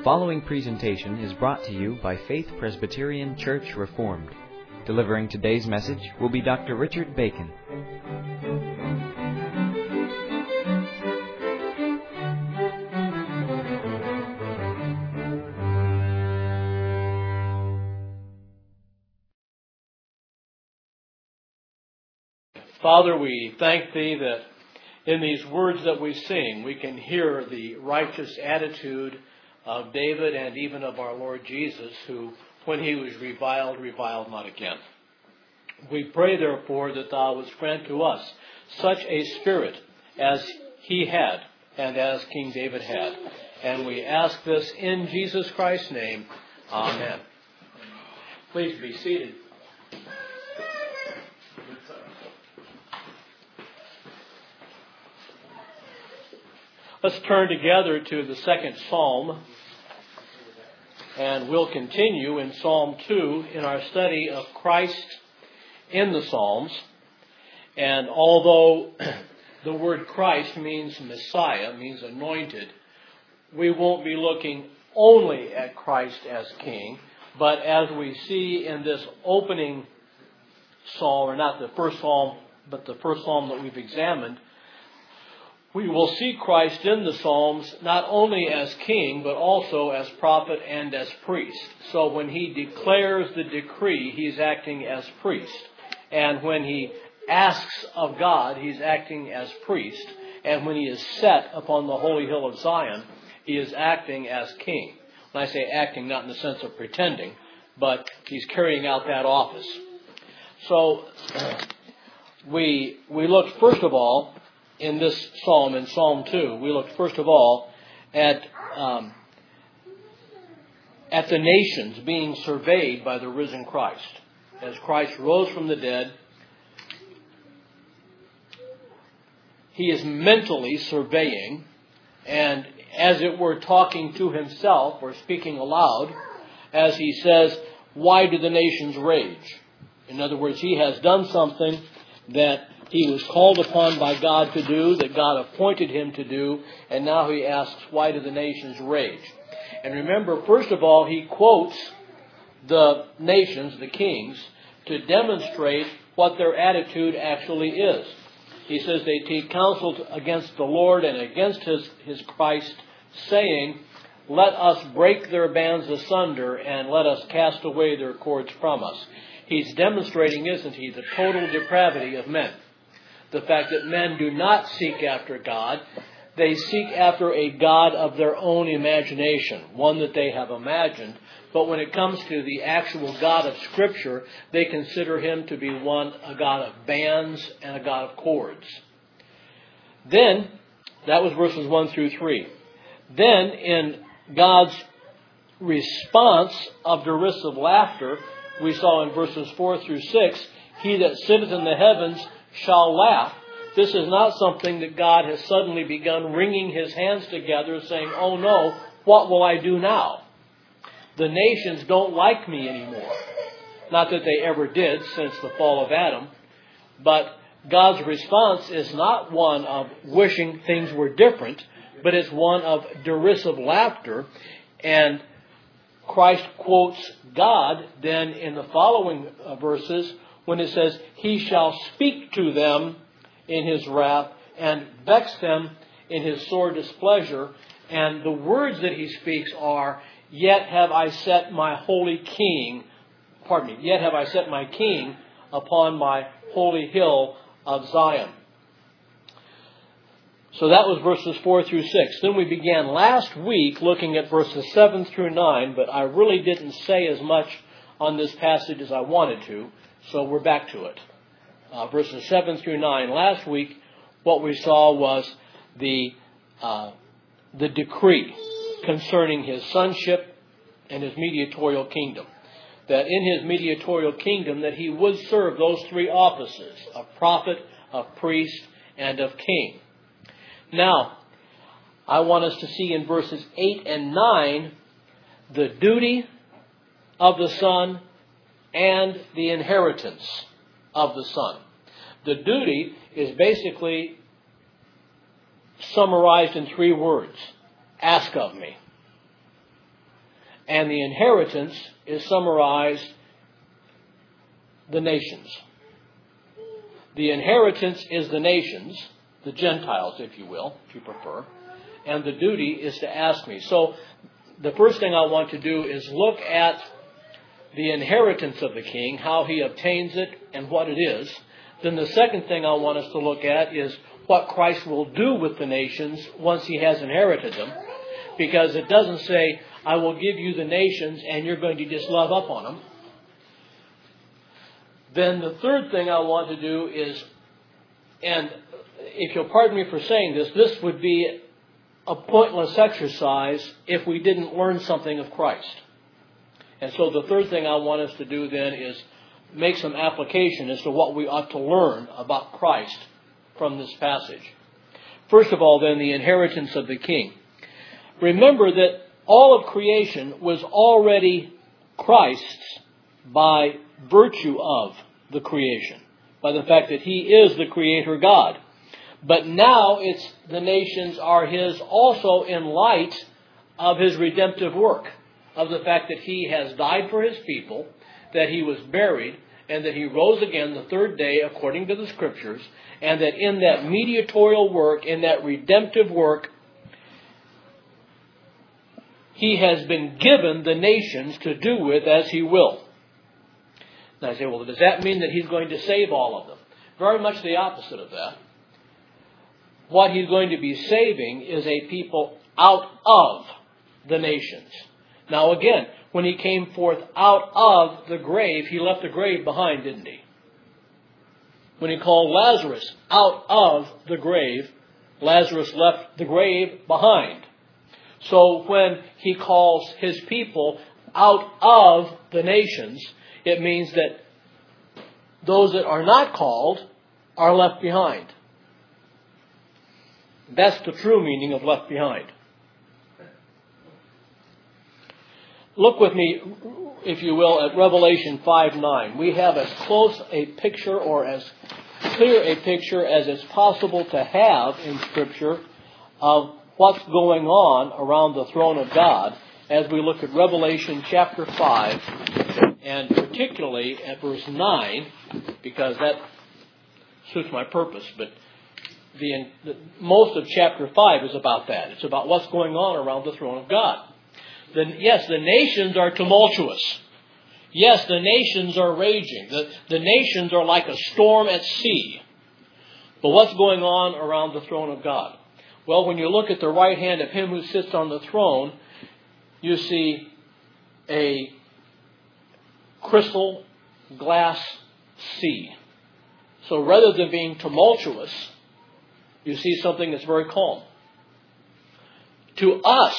following presentation is brought to you by Faith Presbyterian Church Reformed. Delivering today's message will be Dr. Richard Bacon. Father, we thank Thee that in these words that we sing, we can hear the righteous attitude of David and even of our Lord Jesus, who, when he was reviled not again. We pray, therefore, that Thou wouldst grant to us such a spirit as he had and as King David had. And we ask this in Jesus Christ's name. Amen. Please be seated. Let's turn together to the second Psalm, and we'll continue in Psalm 2 in our study of Christ in the Psalms. And although the word Christ means Messiah, means anointed, we won't be looking only at Christ as King, but as we see in this opening psalm, or not the first psalm, but the first psalm that we've examined, we will see Christ in the Psalms not only as king, but also as prophet and as priest. So when he declares the decree, he's acting as priest. And when he asks of God, he's acting as priest. And when he is set upon the holy hill of Zion, he is acting as king. When I say acting, not in the sense of pretending, but he's carrying out that office. So we look first of all, in this psalm, in Psalm 2, we look first of all at the nations being surveyed by the risen Christ. As Christ rose from the dead, he is mentally surveying and, as it were, talking to himself or speaking aloud as he says, "Why do the nations rage?" In other words, he has done something that he was called upon by God to do, that God appointed him to do, and now he asks, why do the nations rage? And remember, first of all, he quotes the nations, the kings, to demonstrate what their attitude actually is. He says they take counsel against the Lord and against his Christ, saying, "Let us break their bands asunder and let us cast away their cords from us." He's demonstrating, isn't he, the total depravity of men. The fact that men do not seek after God. They seek after a God of their own imagination, one that they have imagined. But when it comes to the actual God of Scripture, they consider him to be a God of bands and a God of cords. Then, that was verses 1 through 3. Then, in God's response of derisive laughter, we saw in verses 4 through 6, "He that sitteth in the heavens shall laugh." This is not something that God has suddenly begun wringing his hands together saying, "Oh no, what will I do now? The nations don't like me anymore." Not that they ever did since the fall of Adam. But God's response is not one of wishing things were different, but it's one of derisive laughter. And Christ quotes God then in the following verses when it says, "He shall speak to them in his wrath and vex them in his sore displeasure." And the words that he speaks are, yet have I set my king upon my holy hill of Zion." So that was verses 4 through 6. Then we began last week looking at verses 7 through 9, but I really didn't say as much on this passage as I wanted to, so we're back to it. Verses 7 through 9. Last week, what we saw was the decree concerning his sonship and his mediatorial kingdom. That in his mediatorial kingdom, that he would serve those three offices, of prophet, of priest, and of king. Now, I want us to see in verses 8 and 9 the duty of the Son and the inheritance of the Son. The duty is basically summarized in 3 words. Ask of me. And the inheritance is summarized, the nations. The inheritance is the nations, the Gentiles, if you will, if you prefer. And the duty is to ask me. So the first thing I want to do is look at the inheritance of the king, how he obtains it and what it is. Then the second thing I want us to look at is what Christ will do with the nations once he has inherited them. Because it doesn't say, I will give you the nations and you're going to just love up on them. Then the third thing I want to do is, and if you'll pardon me for saying this, this would be a pointless exercise if we didn't learn something of Christ. And so the third thing I want us to do then is make some application as to what we ought to learn about Christ from this passage. First of all, then, the inheritance of the king. Remember that all of creation was already Christ's by virtue of the creation, by the fact that he is the Creator God. But now the nations are his also in light of his redemptive work, of the fact that he has died for his people, that he was buried, and that he rose again the third day according to the Scriptures, and that in that mediatorial work, in that redemptive work, he has been given the nations to do with as he will. Now I say, well, does that mean that he's going to save all of them? Very much the opposite of that. What he's going to be saving is a people out of the nations. Now again, when he came forth out of the grave, he left the grave behind, didn't he? When he called Lazarus out of the grave, Lazarus left the grave behind. So when he calls his people out of the nations, it means that those that are not called are left behind. That's the true meaning of left behind. Look with me, if you will, at Revelation 5:9. We have as close a picture or as clear a picture as it's possible to have in Scripture of what's going on around the throne of God as we look at Revelation chapter 5, and particularly at verse 9, because that suits my purpose, but most of chapter 5 is about that. It's about what's going on around the throne of God. Yes, the nations are tumultuous. Yes, the nations are raging. The nations are like a storm at sea. But what's going on around the throne of God? Well, when you look at the right hand of him who sits on the throne, you see a crystal glass sea. So rather than being tumultuous, you see something that's very calm. To us,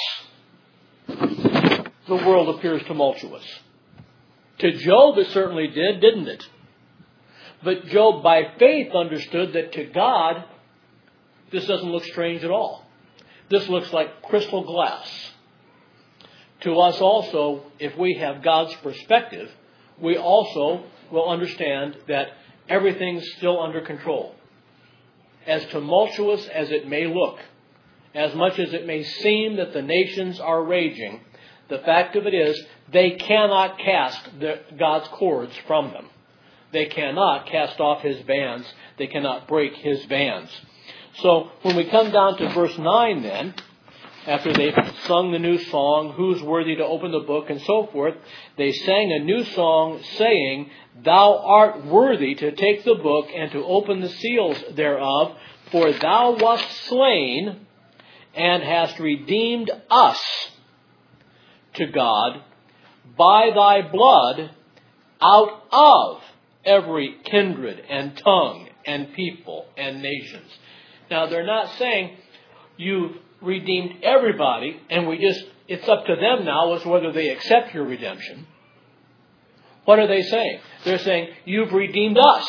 the world appears tumultuous. To Job it certainly did, didn't it? But Job by faith understood that to God, this doesn't look strange at all. This looks like crystal glass. To us also, if we have God's perspective, we also will understand that everything's still under control. As tumultuous as it may look, as much as it may seem that the nations are raging, the fact of it is they cannot cast God's cords from them. They cannot cast off his bands. They cannot break his bands. So when we come down to verse 9 then, after they've sung the new song, who's worthy to open the book and so forth, they sang a new song saying, Thou art worthy to take the book and to open the seals thereof, for thou wast slain and hast redeemed us to God by thy blood out of every kindred and tongue and people and nations. Now, they're not saying you've redeemed everybody and it's up to them now as whether they accept your redemption. What are they saying? They're saying, you've redeemed us.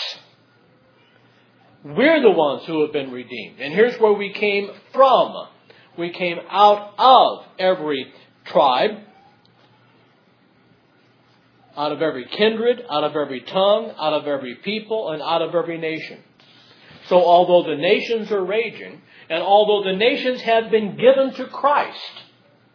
We're the ones who have been redeemed. And here's where we came from. We came out of every tribe, out of every kindred, out of every tongue, out of every people, and out of every nation. So although the nations are raging, and although the nations have been given to Christ,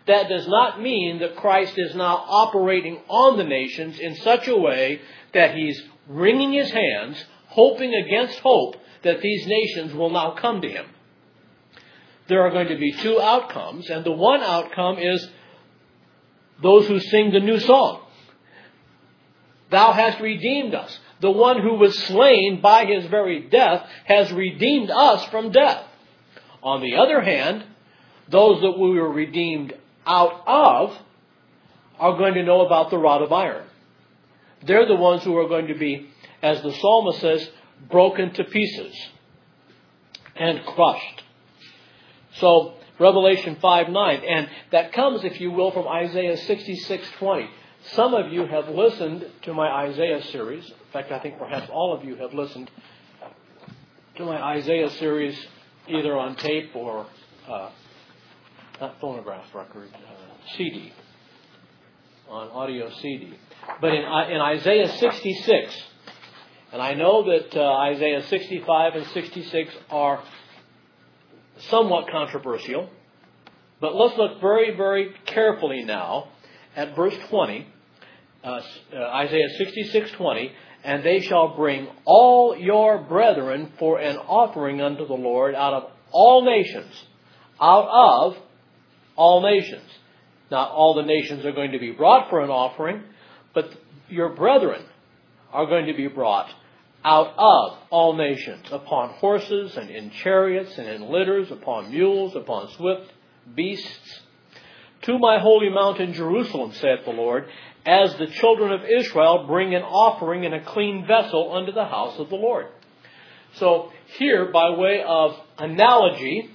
that does not mean that Christ is now operating on the nations in such a way that He's wringing His hands, hoping against hope that these nations will now come to Him. There are going to be two outcomes, and the one outcome is those who sing the new song. Thou hast redeemed us. The one who was slain by His very death has redeemed us from death. On the other hand, those that we were redeemed out of are going to know about the rod of iron. They're the ones who are going to be, as the psalmist says, broken to pieces and crushed. So, Revelation 5:9, and that comes, if you will, from Isaiah 66:20. Some of you have listened to my Isaiah series. In fact, I think perhaps all of you have listened to my Isaiah series either on tape or, not phonograph record, CD, on audio CD. But in Isaiah 66, and I know that Isaiah 65 and 66 are somewhat controversial, but let's look very, very carefully now at verse 20, Isaiah 66:20, and they shall bring all your brethren for an offering unto the Lord out of all nations. Out of all nations. Not all the nations are going to be brought for an offering, but your brethren are going to be brought out of all nations, upon horses and in chariots and in litters, upon mules, upon swift beasts. To my holy mountain Jerusalem, saith the Lord, as the children of Israel bring an offering in a clean vessel unto the house of the Lord. So here, by way of analogy,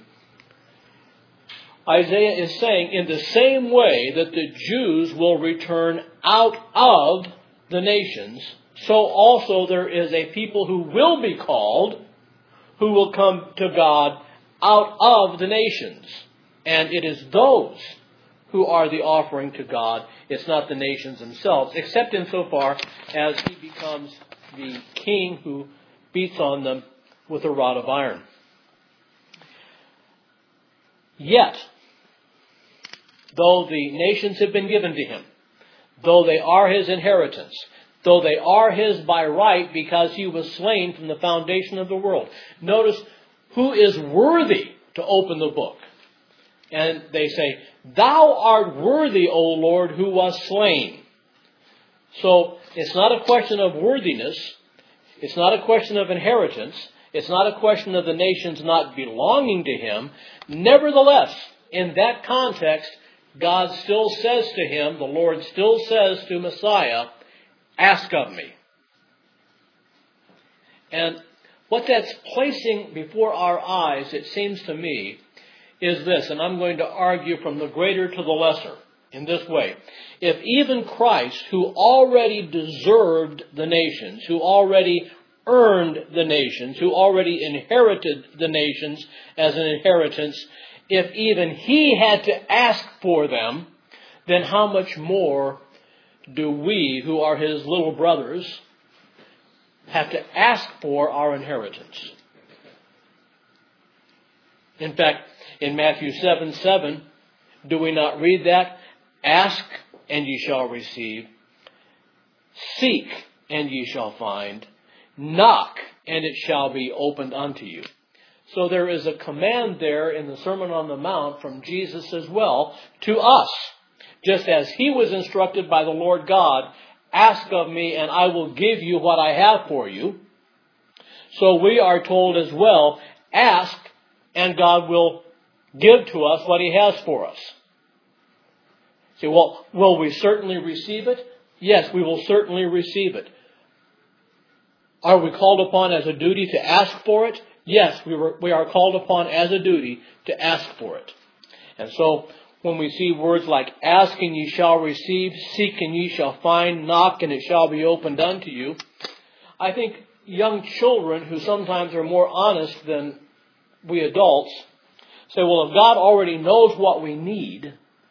Isaiah is saying, in the same way that the Jews will return out of the nations, so also there is a people who will be called, who will come to God out of the nations. And it is those who are the offering to God. It's not the nations themselves, except insofar as He becomes the king who beats on them with a rod of iron. Yet, though the nations have been given to Him, though they are His inheritance, though they are His by right because He was slain from the foundation of the world. Notice, who is worthy to open the book? And they say, Thou art worthy, O Lord, who was slain. So, it's not a question of worthiness. It's not a question of inheritance. It's not a question of the nations not belonging to Him. Nevertheless, in that context, God still says to him, the Lord still says to Messiah, ask of me. And what that's placing before our eyes, it seems to me, is this, and I'm going to argue from the greater to the lesser in this way. If even Christ, who already deserved the nations, who already earned the nations, who already inherited the nations as an inheritance, if even He had to ask for them, then how much more do we, who are His little brothers, have to ask for our inheritance? In fact, in Matthew 7:7, do we not read that? Ask, and ye shall receive. Seek, and ye shall find. Knock, and it shall be opened unto you. So there is a command there in the Sermon on the Mount from Jesus as well to us. Just as He was instructed by the Lord God, ask of me and I will give you what I have for you. So we are told as well, ask and God will give to us what He has for us. Say, well, will we certainly receive it? Yes, we will certainly receive it. Are we called upon as a duty to ask for it? Yes, we are called upon as a duty to ask for it. And so, when we see words like, ask and ye shall receive, seek and ye shall find, knock and it shall be opened unto you, I think young children who sometimes are more honest than we adults say, well, if God already knows what we need,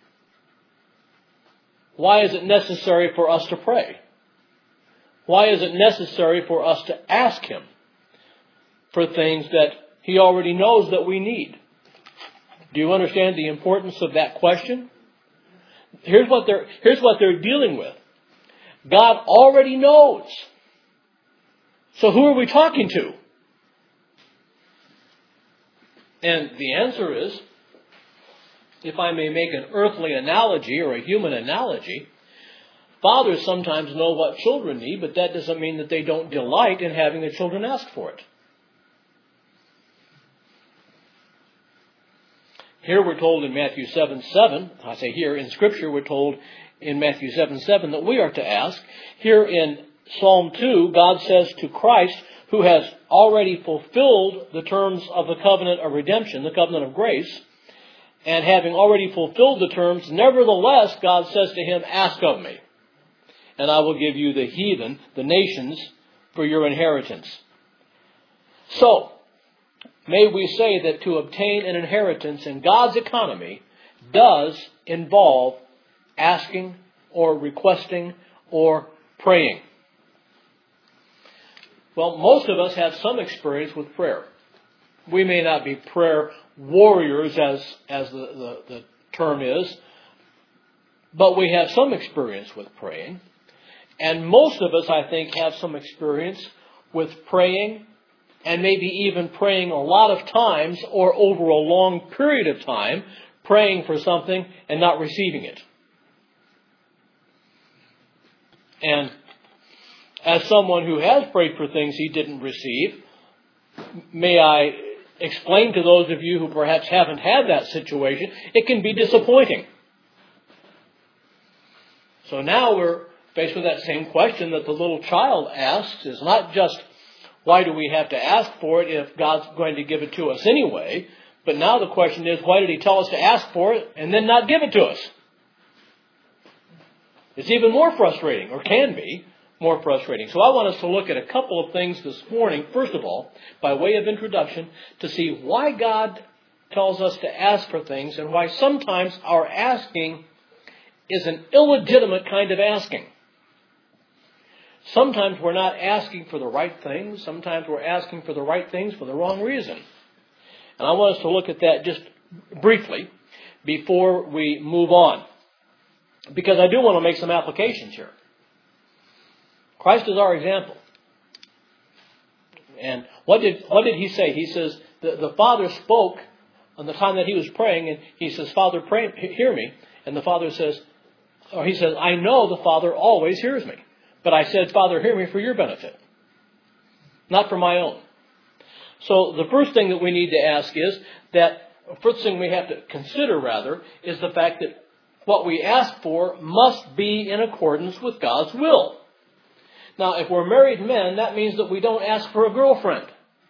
why is it necessary for us to pray? Why is it necessary for us to ask Him for things that He already knows that we need? Do you understand the importance of that question? Here's what they're dealing with. God already knows. So who are we talking to? And the answer is, if I may make an earthly analogy or a human analogy, fathers sometimes know what children need, but that doesn't mean that they don't delight in having the children ask for it. Here we're told in Matthew 7:7, I say here in Scripture we're told in Matthew 7:7 that we are to ask. Here in Psalm 2, God says to Christ, who has already fulfilled the terms of the covenant of redemption, the covenant of grace, and having already fulfilled the terms, nevertheless, God says to him, ask of me, and I will give you the heathen, the nations, for your inheritance. So, may we say that to obtain an inheritance in God's economy does involve asking or requesting or praying. Well, most of us have some experience with prayer. We may not be prayer warriors as the term is, but we have some experience with praying. And most of us, I think, have some experience with praying, and maybe even praying a lot of times or over a long period of time, praying for something and not receiving it. And as someone who has prayed for things he didn't receive, may I explain to those of you who perhaps haven't had that situation, it can be disappointing. So now we're faced with that same question that the little child asks, is not just, why do we have to ask for it if God's going to give it to us anyway? But now the question is, why did he tell us to ask for it and then not give it to us? It's even more frustrating, or can be more frustrating. So I want us to look at a couple of things this morning, first of all, by way of introduction, to see why God tells us to ask for things and why sometimes our asking is an illegitimate kind of asking. Sometimes we're not asking for the right things. Sometimes we're asking for the right things for the wrong reason. And I want us to look at that just briefly before we move on, because I do want to make some applications here. Christ is our example. And what did he say? He says, the Father spoke on the time that he was praying, and he says, Father, pray, hear me. And the Father says, or he says, I know the Father always hears me. But I said, Father, hear me for your benefit, not for my own. So the first thing that we need to ask is that, first thing we have to consider, rather, is the fact that what we ask for must be in accordance with God's will. Now, if we're married men, that means that we don't ask for a girlfriend.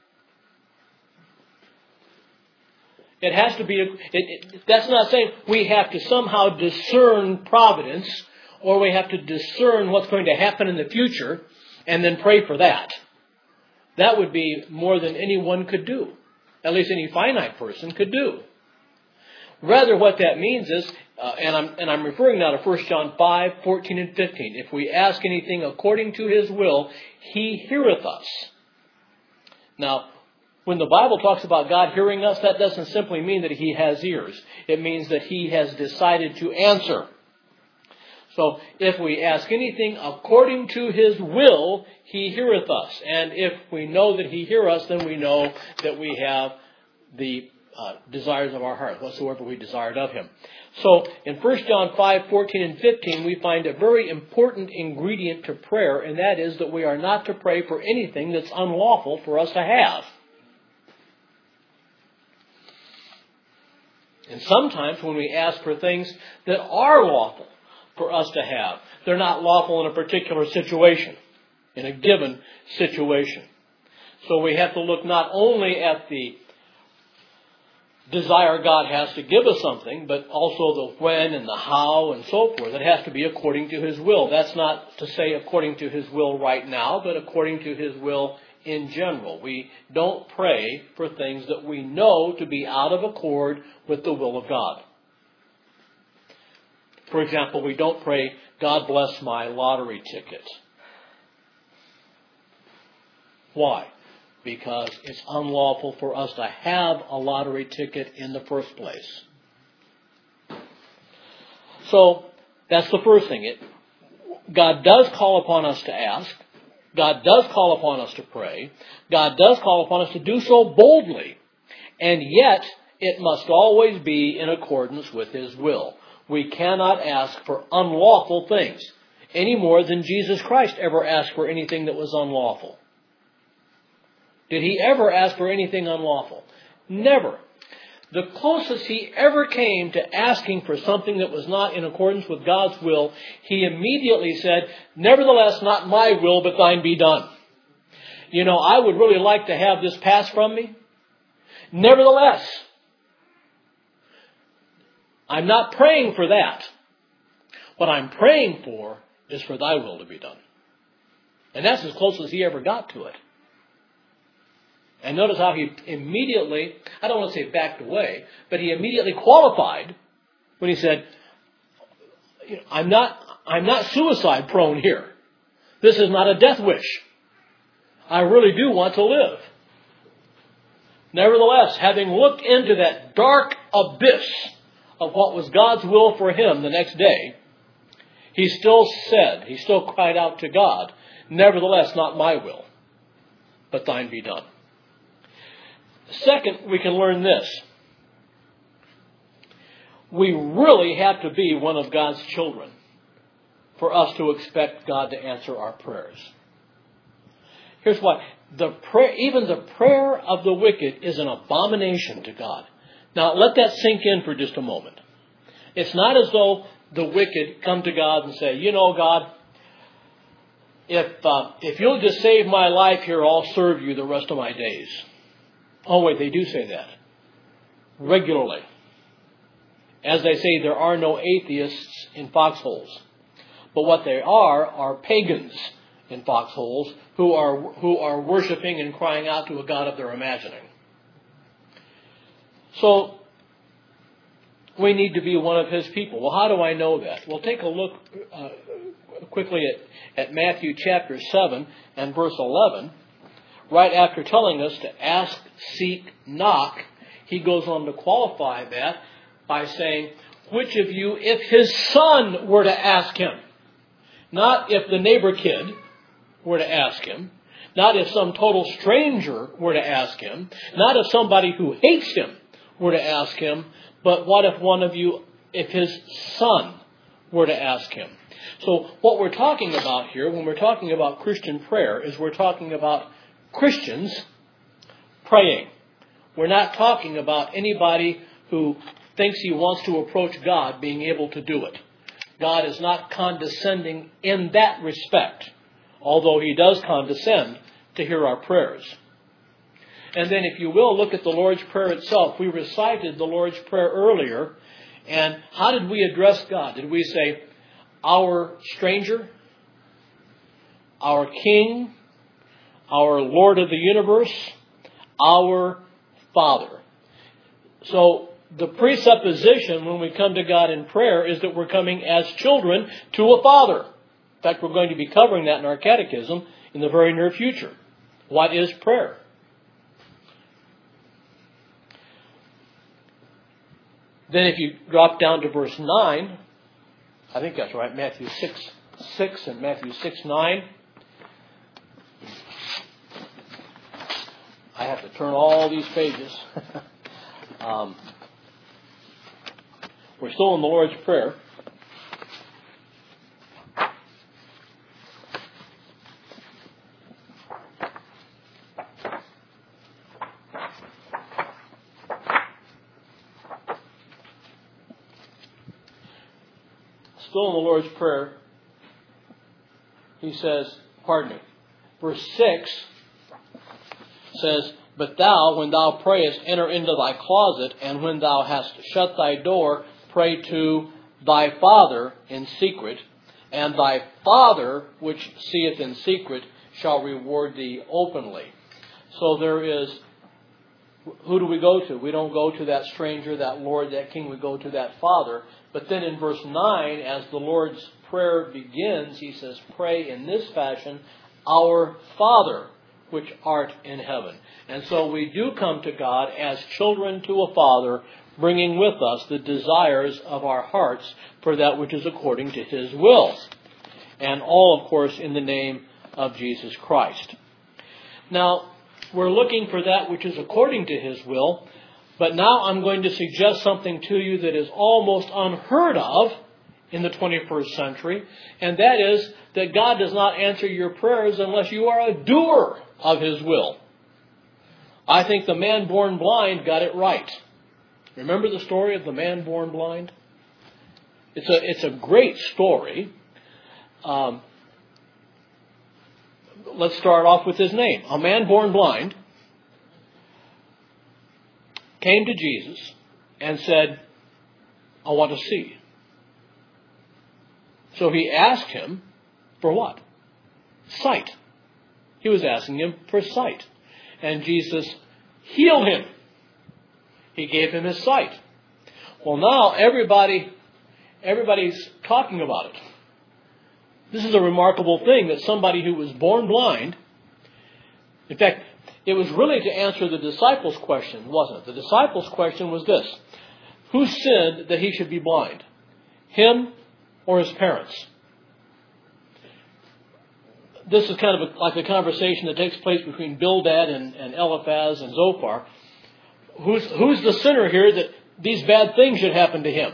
It has to be, that's not saying we have to somehow discern providence, or we have to discern what's going to happen in the future and then pray for that. That would be more than anyone could do. At least any finite person could do. Rather, what that means is, and I'm referring now to 1 John 5, 14 and 15. If we ask anything according to His will, He heareth us. Now, when the Bible talks about God hearing us, that doesn't simply mean that He has ears. It means that He has decided to answer. So, if we ask anything according to His will, He heareth us. And if we know that He hears us, then we know that we have the desires of our heart, whatsoever we desired of Him. So, in 1 John 5, 14 and 15, we find a very important ingredient to prayer, and that is that we are not to pray for anything that's unlawful for us to have. And sometimes when we ask for things that are lawful for us to have, they're not lawful in a particular situation, in a given situation. So we have to look not only at the desire God has to give us something, but also the when and the how and so forth. It has to be according to His will. That's not to say according to His will right now, but according to His will in general. We don't pray for things that we know to be out of accord with the will of God. For example, we don't pray, God bless my lottery ticket. Why? Because it's unlawful for us to have a lottery ticket in the first place. So, That's the first thing. God does call upon us to ask. God does call upon us to pray. God does call upon us to do so boldly. And yet, it must always be in accordance with His will. We cannot ask for unlawful things any more than Jesus Christ ever asked for anything that was unlawful. Did He ever ask for anything unlawful? Never. The closest He ever came to asking for something that was not in accordance with God's will, He immediately said, "Nevertheless, not my will, but thine be done." You know, I would really like to have this pass from me. Nevertheless, I'm not praying for that. What I'm praying for is for thy will to be done. And that's as close as He ever got to it. And notice how He immediately, I don't want to say backed away, but He immediately qualified when He said, I'm not suicide prone here. This is not a death wish. I really do want to live. Nevertheless, having looked into that dark abyss of what was God's will for him the next day, he still cried out to God, "Nevertheless, not my will, but thine be done." Second, we can learn this. We really have to be one of God's children for us to expect God to answer our prayers. Here's why. Even the prayer of the wicked is an abomination to God. Now, let that sink in for just a moment. It's not as though the wicked come to God and say, God, if you'll just save my life here, I'll serve you the rest of my days. Oh, wait, they do say that regularly. As they say, there are no atheists in foxholes. But what they are pagans in foxholes who are worshiping and crying out to a God of their imagining. So, we need to be one of His people. Well, how do I know that? Well, take a look quickly at Matthew chapter 7 and verse 11. Right after telling us to ask, seek, knock, He goes on to qualify that by saying, which of you, if his son were to ask him, not if the neighbor kid were to ask him, not if some total stranger were to ask him, not if somebody who hates him were to ask him, but what if one of you, if his son were to ask him? So what we're talking about here, when we're talking about Christian prayer, is we're talking about Christians praying. We're not talking about anybody who thinks he wants to approach God being able to do it. God is not condescending in that respect, although He does condescend to hear our prayers. And then, if you will, look at the Lord's Prayer itself. We recited the Lord's Prayer earlier, and how did we address God? Did we say, our stranger, our King, our Lord of the universe, our Father? So, the presupposition when we come to God in prayer is that we're coming as children to a Father. In fact, we're going to be covering that in our catechism in the very near future. What is prayer? Then if you drop down to verse 9, I think that's right, Matthew 6 and Matthew 6:9. I have to turn all these pages. We're still in the Lord's Prayer. Still in the Lord's Prayer, he says, verse 6 says, "But thou, when thou prayest, enter into thy closet, and when thou hast shut thy door, pray to thy Father in secret, and thy Father, which seeth in secret, shall reward thee openly." So there is, who do we go to? We don't go to that stranger, that Lord, that King. We go to that Father. But then in verse 9, as the Lord's Prayer begins, he says, pray in this fashion, our Father, which art in heaven. And so we do come to God as children to a Father, bringing with us the desires of our hearts for that which is according to His will. And all, of course, in the name of Jesus Christ. Now, we're looking for that which is according to His will, but now I'm going to suggest something to you that is almost unheard of in the 21st century, and that is that God does not answer your prayers unless you are a doer of His will. I think the man born blind got it right. Remember the story of the man born blind? It's a great story. Let's start off with his name. A man born blind came to Jesus and said, I want to see. So he asked him for what? Sight. He was asking him for sight. And Jesus healed him. He gave him his sight. Well, now everybody's talking about it. This is a remarkable thing that somebody who was born blind, in fact, it was really to answer the disciples' question, wasn't it? The disciples' question was this: who sinned that he should be blind? Him or his parents? This is kind of like the conversation that takes place between Bildad and Eliphaz and Zophar. Who's the sinner here that these bad things should happen to him?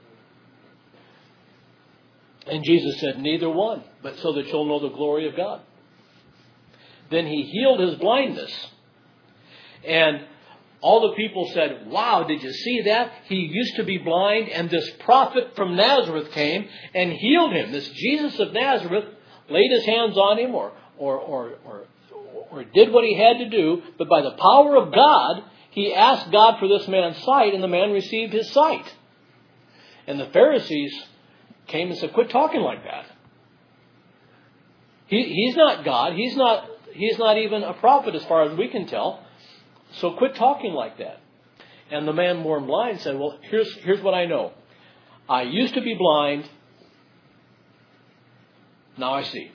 And Jesus said, neither one, but so that you'll know the glory of God. Then he healed his blindness. And all the people said, wow, did you see that? He used to be blind, and this prophet from Nazareth came and healed him. This Jesus of Nazareth laid his hands on him or did what he had to do, but by the power of God, he asked God for this man's sight, and the man received his sight. And the Pharisees came and said, quit talking like that. He's not God. He's not even a prophet as far as we can tell. So quit talking like that. And the man born blind said, well, here's what I know. I used to be blind. Now I see.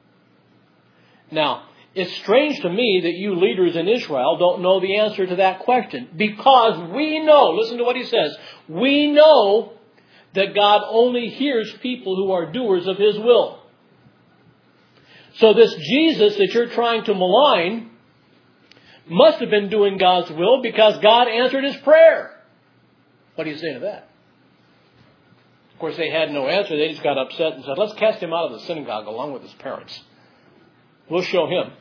Now, it's strange to me that you leaders in Israel don't know the answer to that question. Because we know, listen to what he says, we know that God only hears people who are doers of His will. So this Jesus that you're trying to malign must have been doing God's will because God answered his prayer. What do you say to that? Of course, they had no answer. They just got upset and said, let's cast him out of the synagogue along with his parents. We'll show him.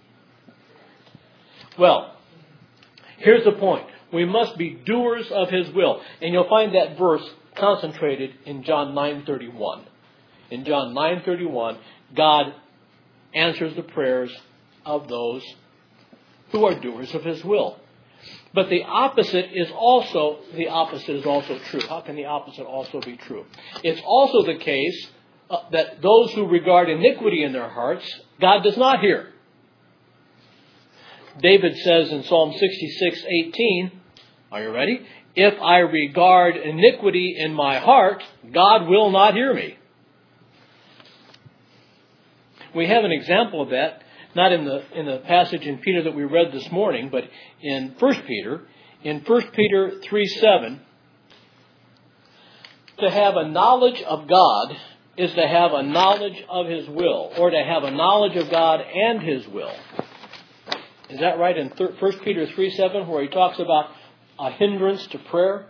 Well, here's the point. We must be doers of His will. And you'll find that verse concentrated in John 9:31. In John 9:31, God answers the prayers of those who are doers of His will. But the opposite is also true. How can the opposite also be true? It's also the case that those who regard iniquity in their hearts, God does not hear. David says in Psalm 66:18, are you ready? If I regard iniquity in my heart, God will not hear me. We have an example of that, not in the passage in Peter that we read this morning, but in 1 Peter. In 1 Peter 3:7, to have a knowledge of God is to have a knowledge of His will, or to have a knowledge of God and His will. Is that right in 1 Peter 3:7, where he talks about a hindrance to prayer?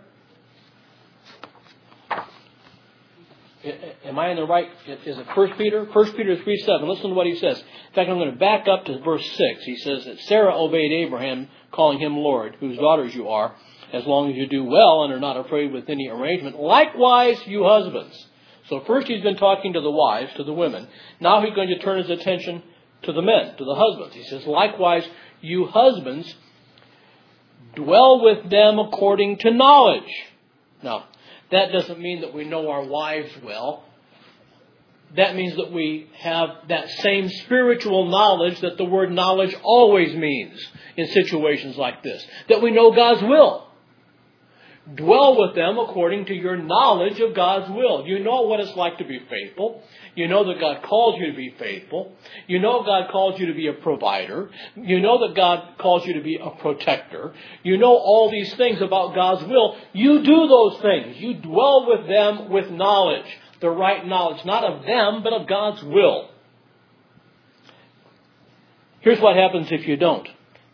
Am I in the right? Is it 1 Peter? 1 Peter 3:7. Listen to what he says. In fact, I'm going to back up to verse 6. He says that Sarah obeyed Abraham, calling him Lord, whose daughters you are, as long as you do well and are not afraid with any arrangement. Likewise, you husbands. So first he's been talking to the wives, to the women. Now he's going to turn his attention to the men, to the husbands. He says, likewise, you husbands, dwell with them according to knowledge. Now, that doesn't mean that we know our wives well. That means that we have that same spiritual knowledge that the word knowledge always means in situations like this. That we know God's will. Dwell with them according to your knowledge of God's will. You know what it's like to be faithful. You know that God calls you to be faithful. You know God calls you to be a provider. You know that God calls you to be a protector. You know all these things about God's will. You do those things. You dwell with them with knowledge. The right knowledge, not of them, but of God's will. Here's what happens if you don't.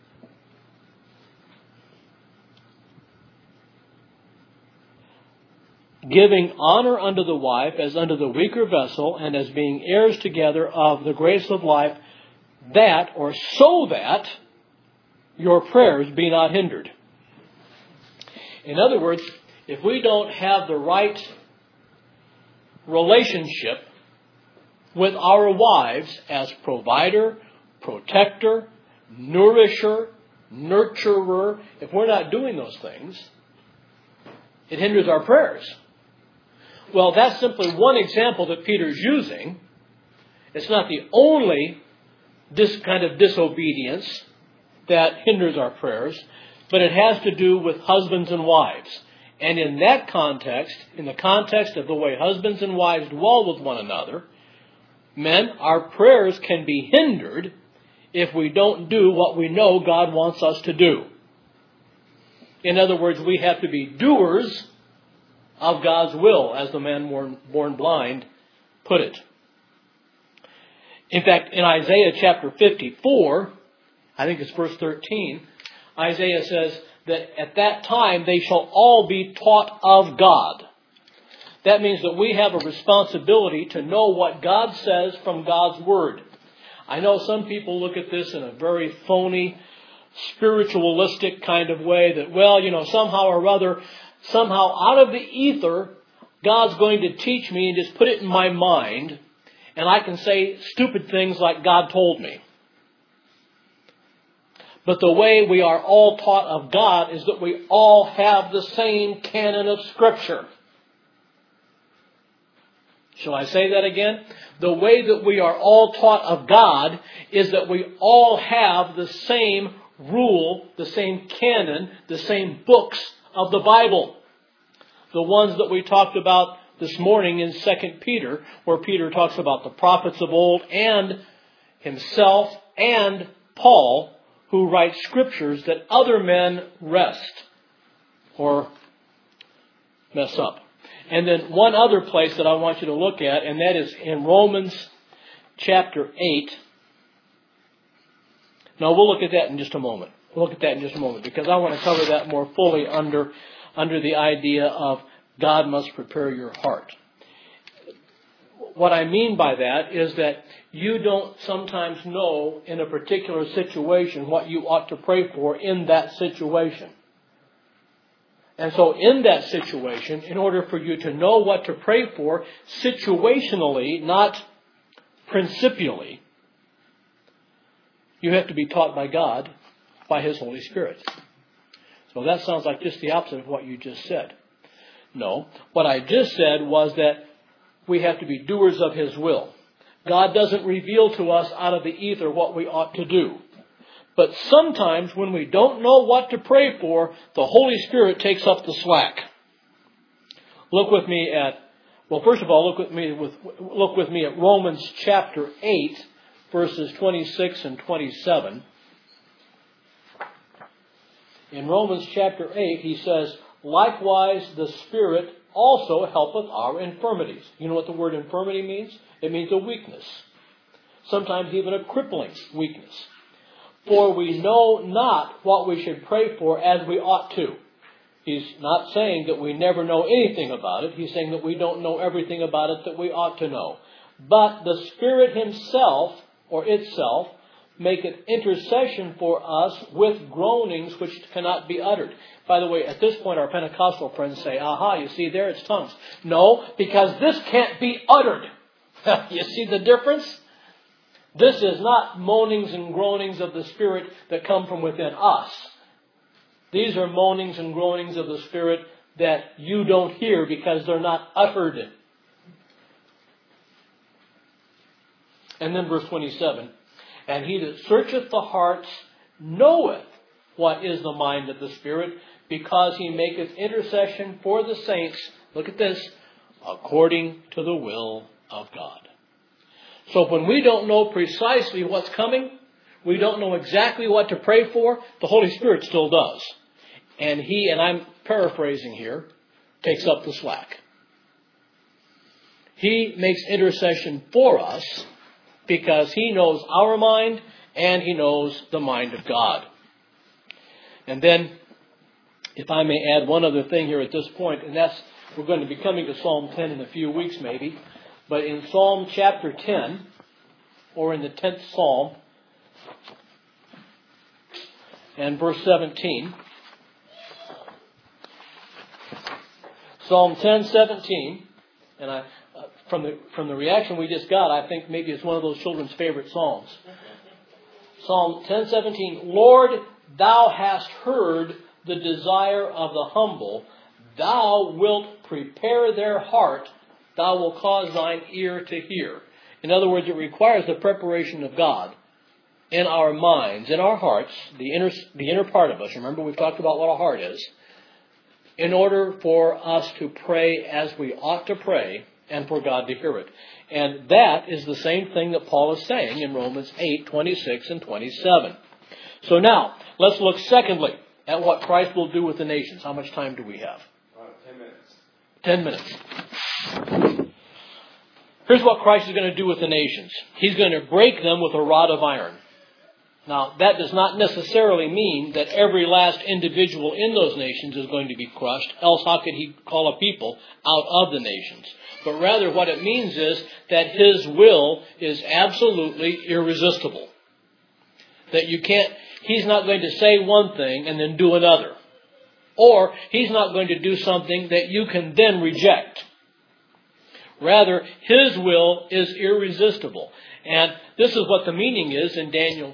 Giving honor unto the wife as unto the weaker vessel, and as being heirs together of the grace of life, that, or so that, your prayers be not hindered. In other words, if we don't have the right relationship with our wives as provider, protector, nourisher, nurturer, if we're not doing those things, it hinders our prayers. Well, that's simply one example that Peter's using. It's not the only kind of disobedience that hinders our prayers, but it has to do with husbands and wives. And in that context, in the context of the way husbands and wives dwell with one another, men, our prayers can be hindered if we don't do what we know God wants us to do. In other words, we have to be doers of God's will, as the man born blind put it. In fact, in Isaiah chapter 54, I think it's verse 13, Isaiah says that at that time they shall all be taught of God. That means that we have a responsibility to know what God says from God's Word. I know some people look at this in a very phony, spiritualistic kind of way that, well, somehow or other, somehow out of the ether, God's going to teach me and just put it in my mind, and I can say stupid things like God told me. But the way we are all taught of God is that we all have the same canon of Scripture. Shall I say that again? The way that we are all taught of God is that we all have the same rule, the same canon, the same books of the Bible. The ones that we talked about this morning in 2 Peter, where Peter talks about the prophets of old and himself and Paul, who write scriptures that other men wrest or mess up. And then one other place that I want you to look at, and that is in Romans chapter 8. Now, we'll look at that in just a moment. Because I want to cover that more fully under the idea of God must prepare your heart. What I mean by that is that you don't sometimes know in a particular situation what you ought to pray for in that situation. And so in that situation, in order for you to know what to pray for situationally, not principially, you have to be taught by God, by His Holy Spirit. So that sounds like just the opposite of what you just said. No, what I just said was that we have to be doers of His will. God doesn't reveal to us out of the ether what we ought to do. But sometimes when we don't know what to pray for, the Holy Spirit takes up the slack. Look with me at Romans chapter 8, verses 26 and 27. In Romans chapter 8, he says, likewise the Spirit also helpeth our infirmities. You know what the word infirmity means? It means a weakness. Sometimes even a crippling weakness. For we know not what we should pray for as we ought to. He's not saying that we never know anything about it. He's saying that we don't know everything about it that we ought to know. But the Spirit Himself, or itself, maketh intercession for us with groanings which cannot be uttered. By the way, at this point our Pentecostal friends say, aha, you see there it's tongues. No, because this can't be uttered. You see the difference? This is not moanings and groanings of the Spirit that come from within us. These are moanings and groanings of the Spirit that you don't hear because they're not uttered. And then verse 27. And He that searcheth the hearts knoweth what is the mind of the Spirit, because he maketh intercession for the saints, look at this, according to the will of God. So when we don't know precisely what's coming, we don't know exactly what to pray for, the Holy Spirit still does. And he, and I'm paraphrasing here, takes up the slack. He makes intercession for us because he knows our mind and he knows the mind of God. And then, if I may add one other thing here at this point, and that's, we're going to be coming to Psalm 10 in a few weeks maybe, but in Psalm chapter 10, or in the 10th Psalm, and verse 17, Psalm 10:17, and from the reaction we just got, I think maybe it's one of those children's favorite psalms. Psalm 10:17, Lord, thou hast heard the desire of the humble. Thou wilt prepare their heart. Thou wilt cause thine ear to hear. In other words, it requires the preparation of God in our minds, in our hearts, the inner part of us. Remember, we've talked about what a heart is. In order for us to pray as we ought to pray and for God to hear it. And that is the same thing that Paul is saying in Romans 8:26 and 27. So now, let's look secondly at what Christ will do with the nations. How much time do we have? 10 minutes. 10 minutes. Here's what Christ is going to do with the nations. He's going to break them with a rod of iron. Now, that does not necessarily mean that every last individual in those nations is going to be crushed, else how could he call a people out of the nations? But rather what it means is that his will is absolutely irresistible. That he's not going to say one thing and then do another. Or he's not going to do something that you can then reject. Rather, his will is irresistible. And this is what the meaning is in Daniel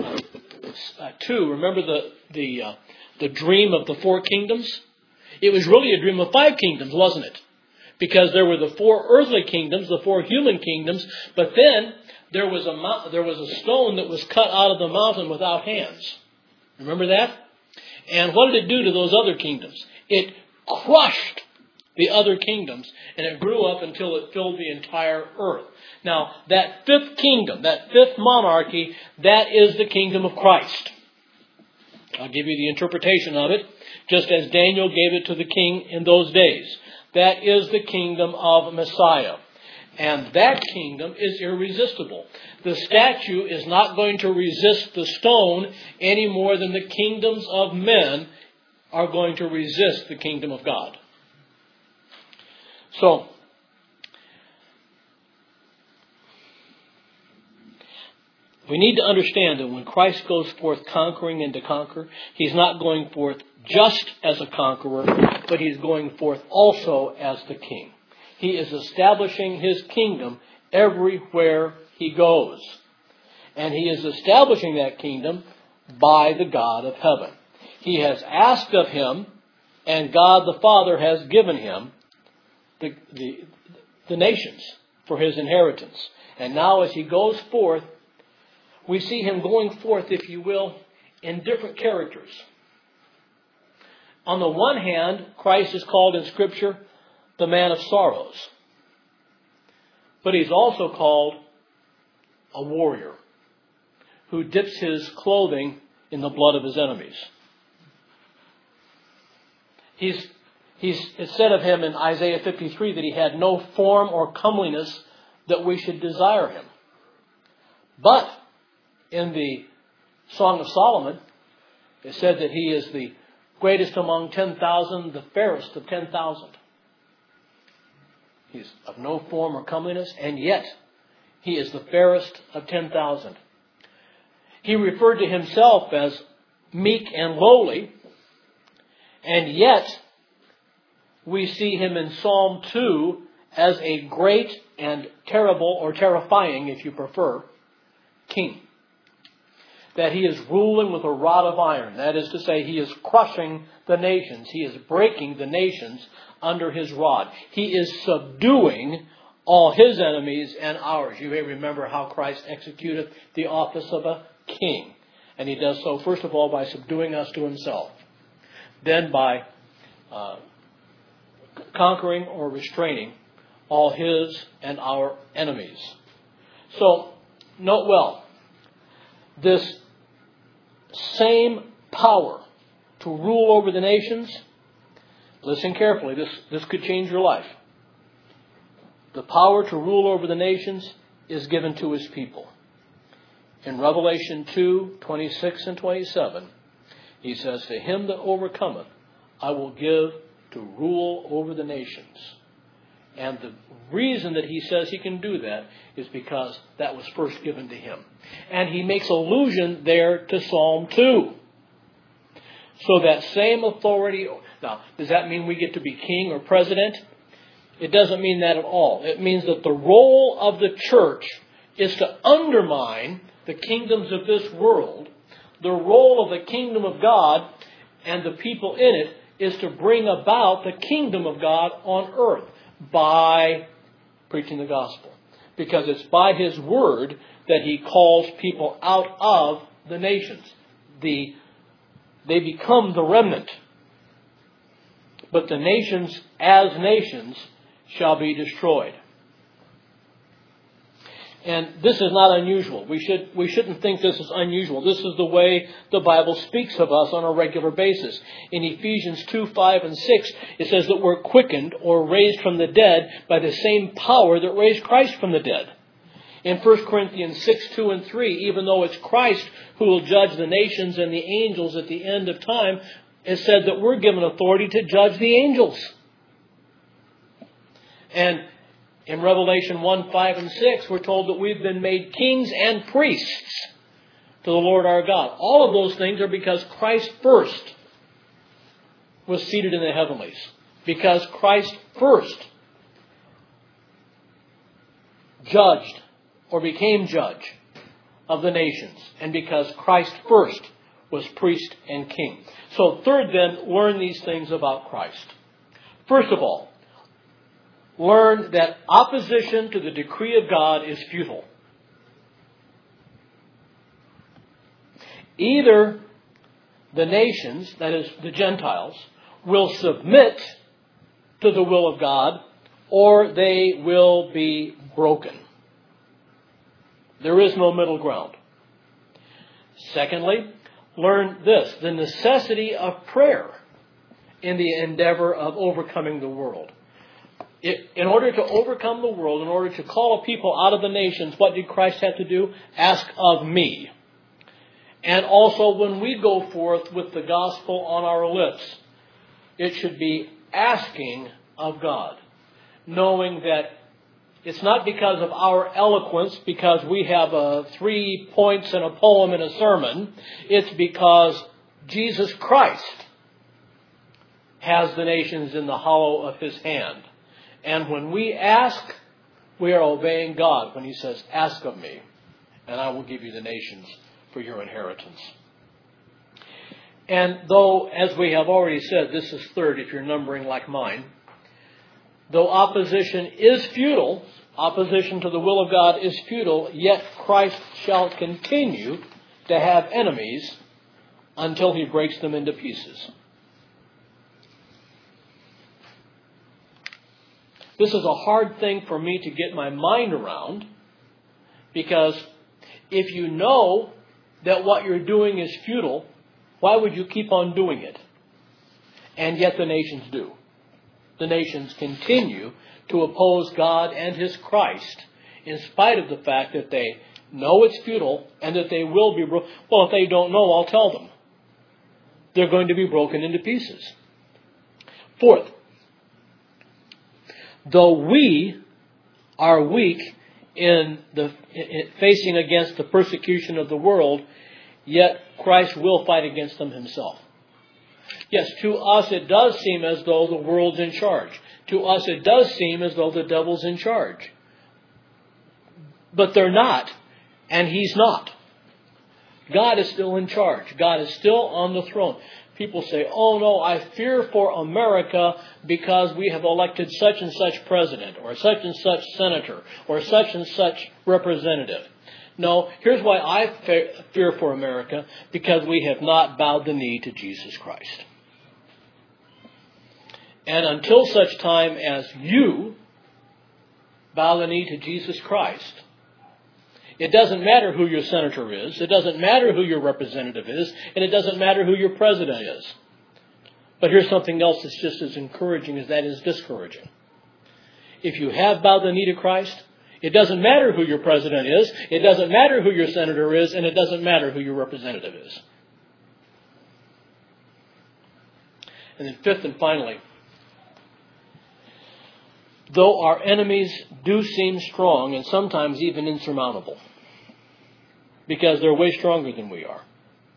2. Remember the dream of the 4 kingdoms? It was really a dream of 5 kingdoms, wasn't it? Because there were the 4 earthly kingdoms, the 4 human kingdoms, but then there was a stone that was cut out of the mountain without hands. Remember that? And what did it do to those other kingdoms? It crushed the other kingdoms, and it grew up until it filled the entire earth. Now, that 5th kingdom, that 5th monarchy, that is the kingdom of Christ. I'll give you the interpretation of it, just as Daniel gave it to the king in those days. That is the kingdom of Messiah. And that kingdom is irresistible. The statue is not going to resist the stone any more than the kingdoms of men are going to resist the kingdom of God. So, we need to understand that when Christ goes forth conquering and to conquer, he's not going forth just as a conqueror, but he's going forth also as the king. He is establishing his kingdom everywhere he goes. And he is establishing that kingdom by the God of heaven. He has asked of him, and God the Father has given him the nations for his inheritance. And now as he goes forth, we see him going forth, if you will, in different characters. On the one hand, Christ is called in Scripture the man of sorrows. But he's also called a warrior who dips his clothing in the blood of his enemies. It's said of him in Isaiah 53 that he had no form or comeliness that we should desire him. But in the Song of Solomon, it said that he is the greatest among 10,000, the fairest of 10,000. He's of no form or comeliness, and yet he is the fairest of 10,000. He referred to himself as meek and lowly, and yet we see him in Psalm 2 as a great and terrible, or terrifying if you prefer, king. That he is ruling with a rod of iron. That is to say, he is crushing the nations. He is breaking the nations under his rod. He is subduing all his enemies and ours. You may remember how Christ executed the office of a king. And he does so, first of all, by subduing us to himself. Then by conquering or restraining all his and our enemies. So, note well, this same power to rule over the nations, listen carefully, this could change your life. The power to rule over the nations is given to his people. In Revelation 2:26 and 27, he says, "To him that overcometh, I will give to rule over the nations." And the reason that he says he can do that is because that was first given to him. And he makes allusion there to Psalm 2. So that same authority... Now, does that mean we get to be king or president? It doesn't mean that at all. It means that the role of the church is to undermine the kingdoms of this world. The role of the kingdom of God and the people in it is to bring about the kingdom of God on earth by preaching the gospel. Because it's by his word that he calls people out of the nations. They become the remnant. But the nations as nations shall be destroyed. And this is not unusual. We shouldn't think this is unusual. This is the way the Bible speaks of us on a regular basis. In Ephesians 2:5 and 6, it says that we're quickened or raised from the dead by the same power that raised Christ from the dead. In 1 Corinthians 6:2 and 3, even though it's Christ who will judge the nations and the angels at the end of time, it said that we're given authority to judge the angels. And in Revelation 1:5 and 6, we're told that we've been made kings and priests to the Lord our God. All of those things are because Christ first was seated in the heavenlies. Because Christ first judged or became judge of the nations. And because Christ first was priest and king. So third then, learn these things about Christ. First of all, learn that opposition to the decree of God is futile. Either the nations, that is the Gentiles, will submit to the will of God, or they will be broken. There is no middle ground. Secondly, learn this, the necessity of prayer in the endeavor of overcoming the world. In order to overcome the world, in order to call a people out of the nations, what did Christ have to do? Ask of me. And also when we go forth with the gospel on our lips, it should be asking of God, knowing that it's not because of our eloquence, because we have 3 points in a poem in a sermon. It's because Jesus Christ has the nations in the hollow of his hand. And when we ask, we are obeying God when he says, ask of me, and I will give you the nations for your inheritance. And though, as we have already said, this is third if you're numbering like mine, though opposition is futile, opposition to the will of God is futile, yet Christ shall continue to have enemies until he breaks them into pieces. This is a hard thing for me to get my mind around, because if you know that what you're doing is futile, why would you keep on doing it? And yet the nations do. The nations continue to oppose God and his Christ, in spite of the fact that they know it's futile and that they will be broken. Well, if they don't know, I'll tell them. They're going to be broken into pieces. Fourth, though we are weak in facing against the persecution of the world, yet Christ will fight against them himself. Yes, to us it does seem as though the world's in charge. To us it does seem as though the devil's in charge. But they're not, and he's not. God is still in charge. God is still on the throne. People say, oh no, I fear for America because we have elected such and such president, or such and such senator, or such and such representative. No, here's why I fear for America, because we have not bowed the knee to Jesus Christ. And until such time as you bow the knee to Jesus Christ, it doesn't matter who your senator is, it doesn't matter who your representative is, and it doesn't matter who your president is. But here's something else that's just as encouraging as that is discouraging. If you have bowed the knee to Christ, it doesn't matter who your president is, it doesn't matter who your senator is, and it doesn't matter who your representative is. And then fifth and finally, though our enemies do seem strong and sometimes even insurmountable, because they're way stronger than we are.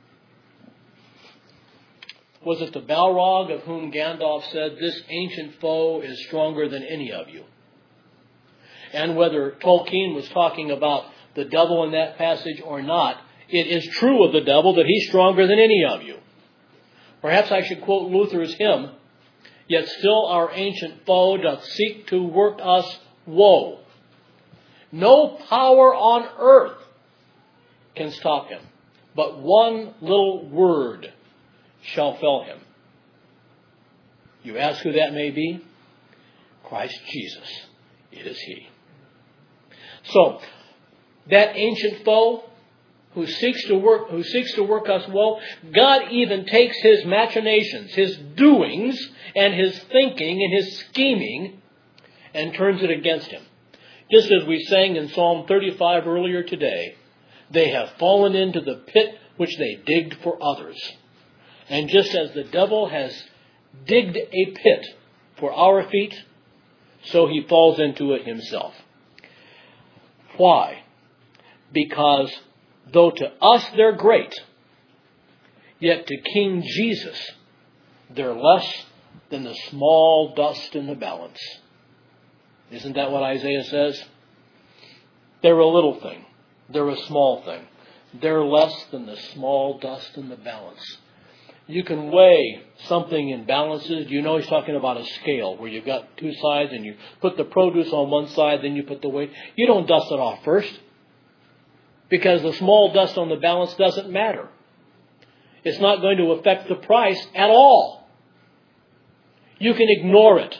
Was it the Balrog of whom Gandalf said, "This ancient foe is stronger than any of you"? And whether Tolkien was talking about the devil in that passage or not, it is true of the devil that he's stronger than any of you. Perhaps I should quote Luther's hymn, "Yet still our ancient foe doth seek to work us woe. No power on earth can stop him, but one little word shall fell him." You ask who that may be? Christ Jesus. It is He. So, that ancient foe who seeks to work us woe, God even takes His machinations, His doings, and His thinking and His scheming, and turns it against Him. Just as we sang in Psalm 35 earlier today, they have fallen into the pit which they digged for others. And just as the devil has digged a pit for our feet, so he falls into it himself. Why? Because though to us they're great, yet to King Jesus they're less than the small dust in the balance. Isn't that what Isaiah says? They're a little thing. They're a small thing. They're less than the small dust in the balance. You can weigh something in balances. You know he's talking about a scale where you've got two sides and you put the produce on one side, then you put the weight. You don't dust it off first, because the small dust on the balance doesn't matter. It's not going to affect the price at all. You can ignore it.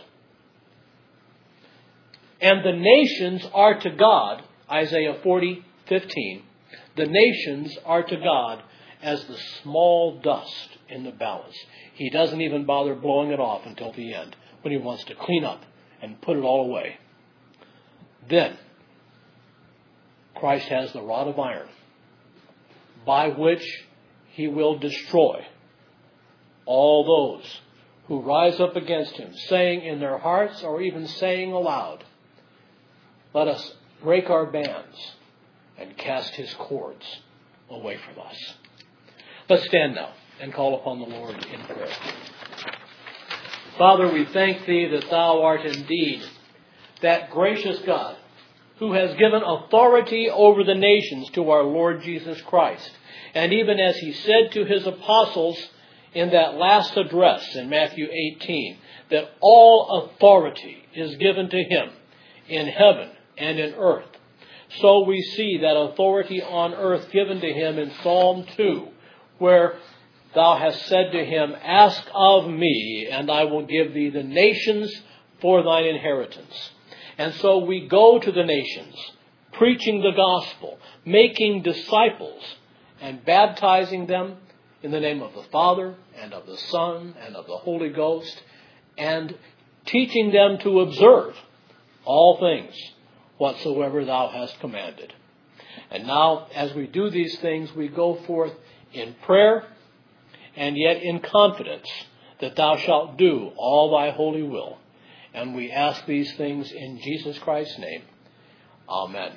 And the nations are to God, Isaiah 40:15, the nations are to God as the small dust in the balance. He doesn't even bother blowing it off until the end, when He wants to clean up and put it all away. Then, Christ has the rod of iron, by which He will destroy all those who rise up against Him, saying in their hearts or even saying aloud, "Let us break our bands and cast His cords away from us." Let's stand now and call upon the Lord in prayer. Father, we thank Thee that Thou art indeed that gracious God who has given authority over the nations to our Lord Jesus Christ. And even as He said to His apostles in that last address in Matthew 18, that all authority is given to Him in heaven and in earth. So we see that authority on earth given to Him in Psalm 2, where Thou hast said to Him, "Ask of me, and I will give thee the nations for thine inheritance." And so we go to the nations, preaching the gospel, making disciples, and baptizing them in the name of the Father, and of the Son, and of the Holy Ghost, and teaching them to observe all things whatsoever Thou hast commanded. And now, as we do these things, we go forth in prayer, and yet in confidence that Thou shalt do all Thy holy will. And we ask these things in Jesus Christ's name. Amen.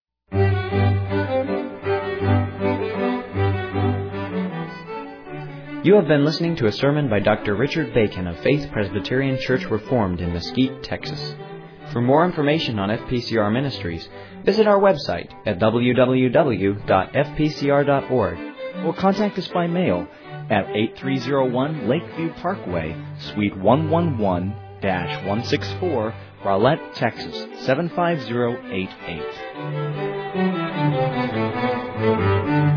You have been listening to a sermon by Dr. Richard Bacon of Faith Presbyterian Church Reformed in Mesquite, Texas. For more information on FPCR Ministries, visit our website at www.fpcr.org or contact us by mail at 8301 Lakeview Parkway, Suite 111-164, Rowlett, Texas 75088.